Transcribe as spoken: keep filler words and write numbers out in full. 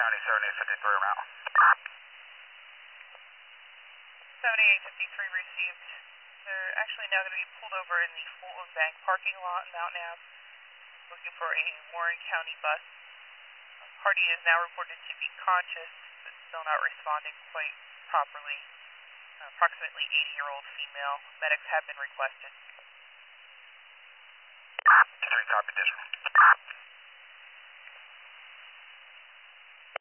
County, seventy-eight fifty-three around. seventy-eight fifty-three received. They're actually now going to be pulled over in the Fulton Bank parking lot in Mountain Ave, looking for a Warren County bus. The party is now reported to be conscious, but still not responding quite properly. Uh, approximately eighty-year-old female. Medics have been requested. Three, copy this one.